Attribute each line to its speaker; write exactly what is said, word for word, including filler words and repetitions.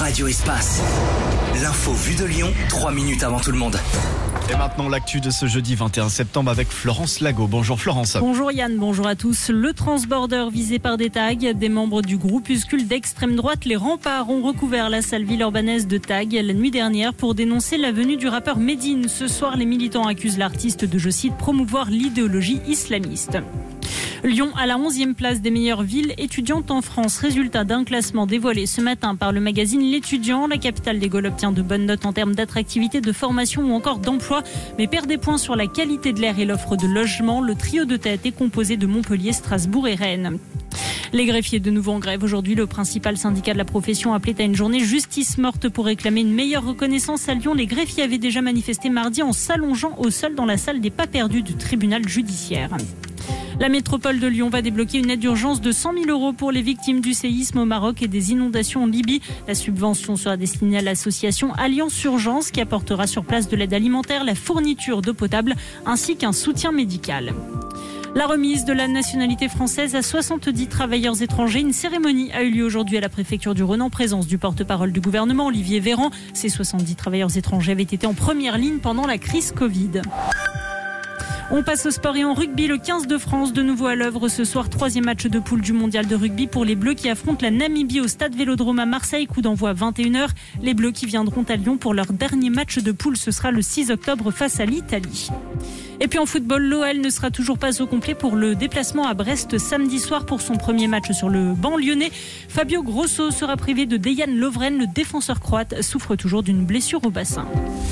Speaker 1: Radio Espace. L'info vue de Lyon, trois minutes avant tout le monde.
Speaker 2: Et maintenant l'actu de ce jeudi vingt et un septembre avec Florence Lago. Bonjour Florence.
Speaker 3: Bonjour Yann, bonjour à tous. Le transborder visé par des tags. Des membres du groupuscule d'extrême droite, les Remparts, ont recouvert la salle Villeurbannaise de tags la nuit dernière pour dénoncer la venue du rappeur Medine. Ce soir, les militants accusent l'artiste de, je cite, promouvoir l'idéologie islamiste. Lyon à la onzième place des meilleures villes étudiantes en France. Résultat d'un classement dévoilé ce matin par le magazine L'Étudiant. La capitale des Gaules obtient de bonnes notes en termes d'attractivité, de formation ou encore d'emploi, mais perd des points sur la qualité de l'air et l'offre de logement. Le trio de tête est composé de Montpellier, Strasbourg et Rennes. Les greffiers de nouveau en grève aujourd'hui. Le principal syndicat de la profession appelait à une journée justice morte pour réclamer une meilleure reconnaissance à Lyon. Les greffiers avaient déjà manifesté mardi en s'allongeant au sol dans la salle des pas perdus du tribunal judiciaire. La métropole de Lyon va débloquer une aide d'urgence de cent mille euros pour les victimes du séisme au Maroc et des inondations en Libye. La subvention sera destinée à l'association Alliance Urgence qui apportera sur place de l'aide alimentaire, la fourniture d'eau potable ainsi qu'un soutien médical. La remise de la nationalité française à soixante-dix travailleurs étrangers. Une cérémonie a eu lieu aujourd'hui à la préfecture du Rhône en présence du porte-parole du gouvernement, Olivier Véran. Ces soixante-dix travailleurs étrangers avaient été en première ligne pendant la crise Covid. On passe au sport et en rugby, le quinze de France de nouveau à l'œuvre ce soir. Troisième match de poule du mondial de rugby pour les Bleus qui affrontent la Namibie au stade Vélodrome à Marseille. Coup d'envoi à vingt et une heures. Les Bleus qui viendront à Lyon pour leur dernier match de poule. Ce sera le six octobre face à l'Italie. Et puis en football, l'O L ne sera toujours pas au complet pour le déplacement à Brest samedi soir pour son premier match sur le banc lyonnais. Fabio Grosso sera privé de Dejan Lovren. Le défenseur croate souffre toujours d'une blessure au bassin.